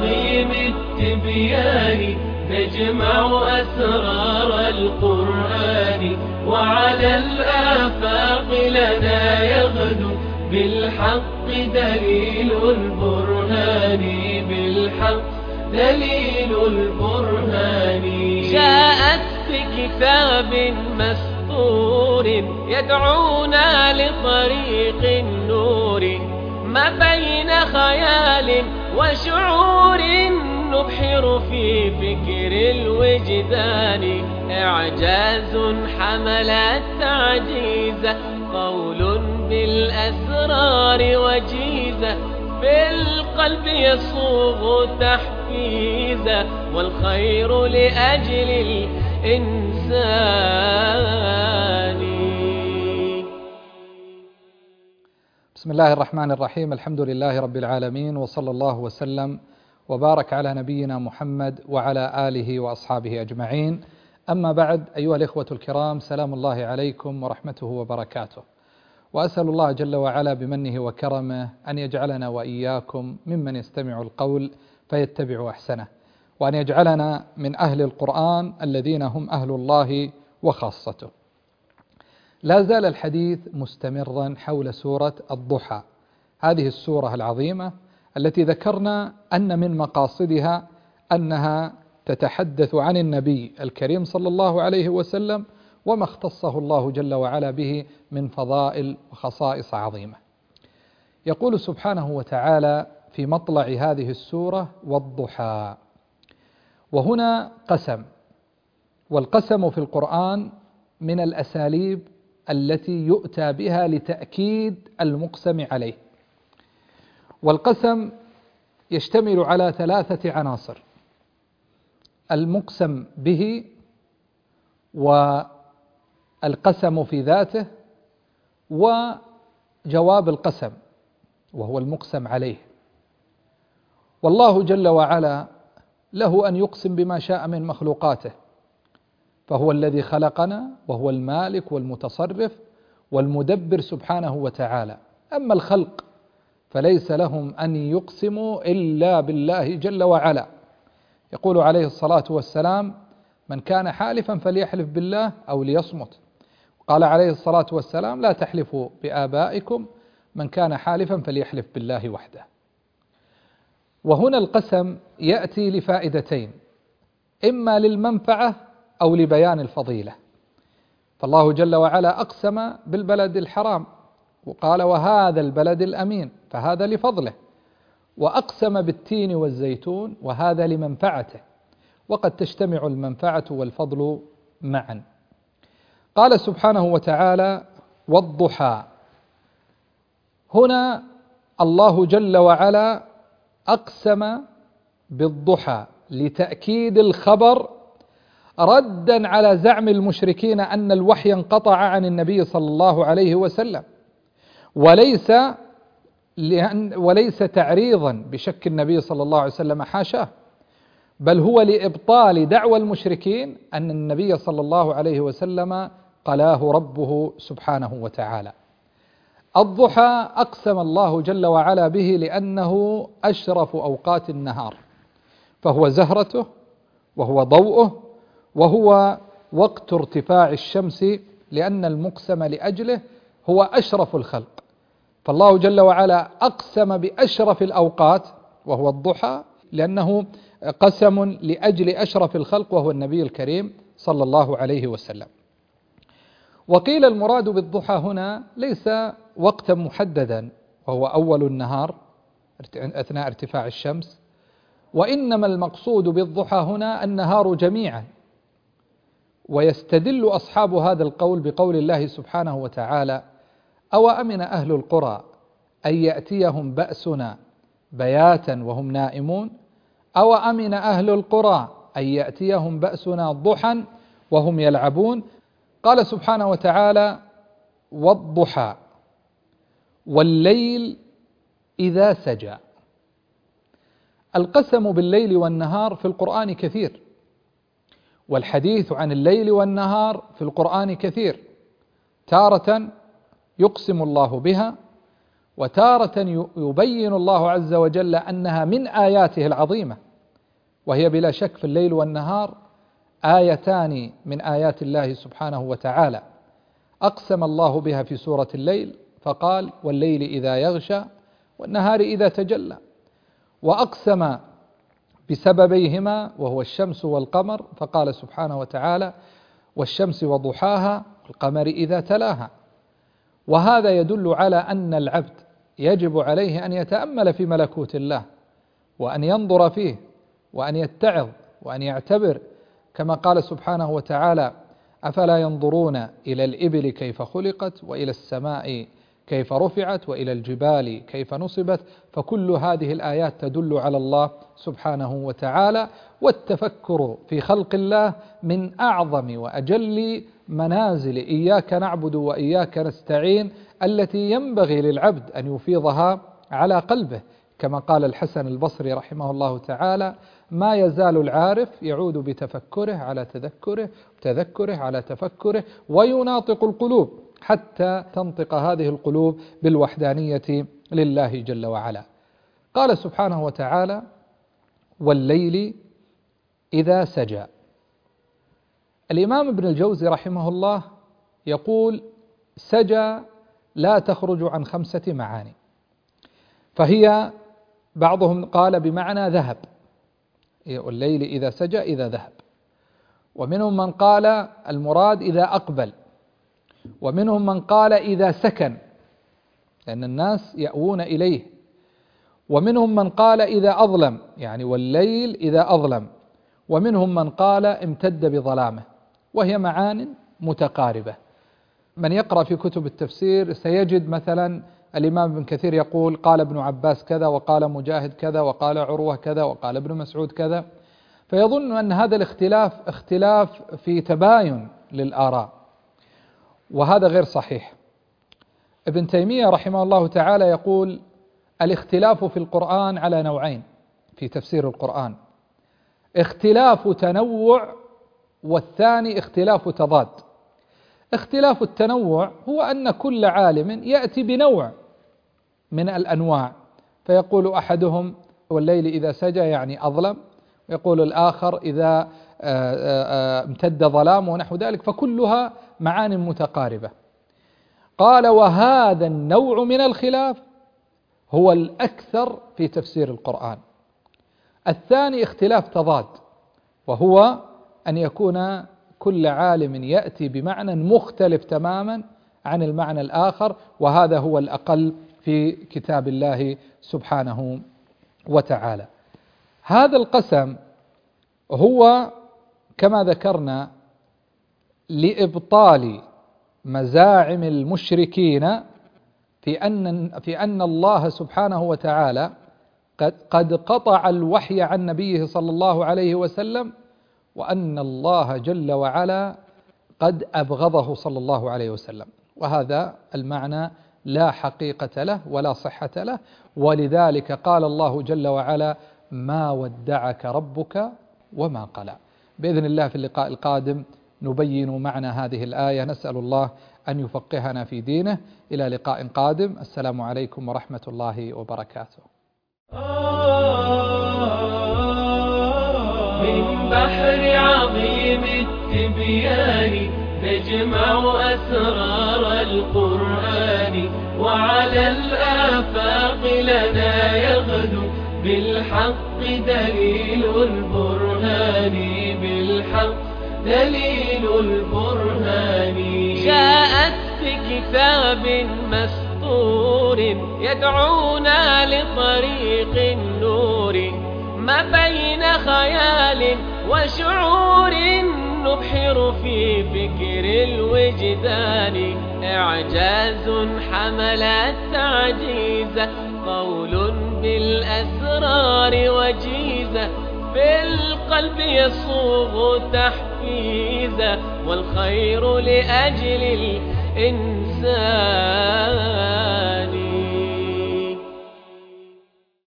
بعظيم التبيان نجمع أسرار القرآن، وعلى الآفاق لنا يغدو بالحق دليل البرهان، بالحق دليل البرهان. جاءت بكتاب مسطور يدعونا لطريق النور، ما بين خيال وشعور نبحر في فكر الوجدان. إعجاز حمل التعجيز، قول بالأسرار وجيزة، في القلب يصوغ تحفيزا، والخير لأجل الإنسان. بسم الله الرحمن الرحيم. الحمد لله رب العالمين، وصلى الله وسلم وبارك على نبينا محمد وعلى آله وأصحابه أجمعين. أما بعد، أيها الإخوة الكرام، سلام الله عليكم ورحمته وبركاته، وأسأل الله جل وعلا بمنه وكرمه أن يجعلنا وإياكم ممن يستمع القول فيتبع أحسنه، وأن يجعلنا من أهل القرآن الذين هم أهل الله وخاصته. لا زال الحديث مستمرا حول سورة الضحى، هذه السورة العظيمة التي ذكرنا أن من مقاصدها أنها تتحدث عن النبي الكريم صلى الله عليه وسلم وما اختصه الله جل وعلا به من فضائل وخصائص عظيمة. يقول سبحانه وتعالى في مطلع هذه السورة: والضحى. وهنا قسم، والقسم في القرآن من الأساليب التي يؤتى بها لتأكيد المقسم عليه. والقسم يشتمل على 3 عناصر: المقسم به، والقسم في ذاته، وجواب القسم وهو المقسم عليه. والله جل وعلا له أن يقسم بما شاء من مخلوقاته، فهو الذي خلقنا وهو المالك والمتصرف والمدبر سبحانه وتعالى. أما الخلق فليس لهم أن يقسموا إلا بالله جل وعلا. يقول عليه الصلاة والسلام: من كان حالفا فليحلف بالله أو ليصمت. قال عليه الصلاة والسلام: لا تحلفوا بآبائكم، من كان حالفا فليحلف بالله وحده. وهنا القسم يأتي لفائدتين: إما للمنفعة أو لبيان الفضيلة. فالله جل وعلا أقسم بالبلد الحرام وقال: وهذا البلد الأمين، فهذا لفضله. وأقسم بالتين والزيتون، وهذا لمنفعته، وقد تجتمع المنفعة والفضل معا. قال سبحانه وتعالى: والضحى. هنا الله جل وعلا أقسم بالضحى لتأكيد الخبر، ردا على زعم المشركين أن الوحي انقطع عن النبي صلى الله عليه وسلم، وليس تعريضا بشك النبي صلى الله عليه وسلم، حاشاه، بل هو لإبطال دعوى المشركين أن النبي صلى الله عليه وسلم قلاه ربه سبحانه وتعالى. الضحى أقسم الله جل وعلا به لأنه أشرف أوقات النهار، فهو زهرته وهو ضوءه وهو وقت ارتفاع الشمس، لأن المقسم لأجله هو أشرف الخلق. فالله جل وعلا أقسم بأشرف الأوقات وهو الضحى، لأنه قسم لأجل أشرف الخلق وهو النبي الكريم صلى الله عليه وسلم. وقيل المراد بالضحى هنا ليس وقتا محددا وهو أول النهار أثناء ارتفاع الشمس، وإنما المقصود بالضحى هنا النهار جميعا. ويستدل أصحاب هذا القول بقول الله سبحانه وتعالى: أو أمن أهل القرى أن يأتيهم بأسنا بياتا وهم نائمون، أو أمن أهل القرى أن يأتيهم بأسنا ضحى وهم يلعبون. قال سبحانه وتعالى: والضحى والليل إذا سجى. القسم بالليل والنهار في القرآن كثير، والحديث عن الليل والنهار في القرآن كثير. تارة يقسم الله بها، وتارة يبين الله عز وجل أنها من آياته العظيمة، وهي بلا شك في الليل والنهار آيتان من آيات الله سبحانه وتعالى، أقسم الله بها في سورة الليل فقال: والليل إذا يغشى والنهار إذا تجلى، وأقسم بسببيهما وهو الشمس والقمر فقال سبحانه وتعالى: والشمس وضحاها والقمر إذا تلاها. وهذا يدل على أن العبد يجب عليه أن يتأمل في ملكوت الله، وأن ينظر فيه، وأن يتعظ، وأن يعتبر، كما قال سبحانه وتعالى: أفلا ينظرون إلى الإبل كيف خلقت، وإلى السماء كيف رفعت، وإلى الجبال كيف نصبت. فكل هذه الآيات تدل على الله سبحانه وتعالى. والتفكر في خلق الله من أعظم وأجل منازل إياك نعبد وإياك نستعين التي ينبغي للعبد أن يفيضها على قلبه، كما قال الحسن البصري رحمه الله تعالى: ما يزال العارف يعود بتفكره على تذكره، تذكره على تفكره، ويناطق القلوب حتى تنطق هذه القلوب بالوحدانية لله جل وعلا. قال سبحانه وتعالى: والليل إذا سجى. الإمام ابن الجوزي رحمه الله يقول: سجى لا تخرج عن 5 معاني، فهي بعضهم قال بمعنى ذهب، والليل إذا سجى إذا ذهب، ومنهم من قال المراد إذا أقبل، ومنهم من قال إذا سكن لأن الناس يأوون إليه، ومنهم من قال إذا أظلم، يعني والليل إذا أظلم، ومنهم من قال امتد بظلامه، وهي معان متقاربة. من يقرأ في كتب التفسير سيجد مثلا الإمام ابن كثير يقول: قال ابن عباس كذا، وقال مجاهد كذا، وقال عروة كذا، وقال ابن مسعود كذا، فيظن أن هذا الاختلاف اختلاف في تباين للآراء، وهذا غير صحيح. ابن تيمية رحمه الله تعالى يقول: الاختلاف في القرآن على نوعين في تفسير القرآن: اختلاف تنوع، والثاني اختلاف تضاد. اختلاف التنوع هو أن كل عالم يأتي بنوع من الأنواع، فيقول أحدهم: والليل إذا سجى يعني أظلم، ويقول الآخر: إذا امتد ظلام، ونحو ذلك، فكلها معان متقاربة. قال: وهذا النوع من الخلاف هو الأكثر في تفسير القرآن. الثاني اختلاف تضاد، وهو أن يكون كل عالم يأتي بمعنى مختلف تماما عن المعنى الآخر، وهذا هو الأقل في كتاب الله سبحانه وتعالى. هذا القسم هو كما ذكرنا لإبطال مزاعم المشركين في أن الله سبحانه وتعالى قد قطع الوحي عن نبيه صلى الله عليه وسلم، وأن الله جل وعلا قد أبغضه صلى الله عليه وسلم، وهذا المعنى لا حقيقة له ولا صحة له. ولذلك قال الله جل وعلا: ما ودعك ربك وما قلى. بإذن الله في اللقاء القادم نبين معنى هذه الآية، نسأل الله أن يفقهنا في دينه. إلى لقاء قادم، السلام عليكم ورحمة الله وبركاته. من بحر عظيم التبيان نجمع أسرار القرآن، وعلى الآفاق لنا يغدو بالحق دليل البرهان، بالحق دليل البرهان. جاءت بكتاب مسطور يدعونا لطريق النور، ما بين خيال وشعور نبحر في فكر الوجدان. إعجاز حمل التعجيز، قول بالأسرار وجيزة، في القلب يصوغ تحفيزا، والخير لأجل الإنسان.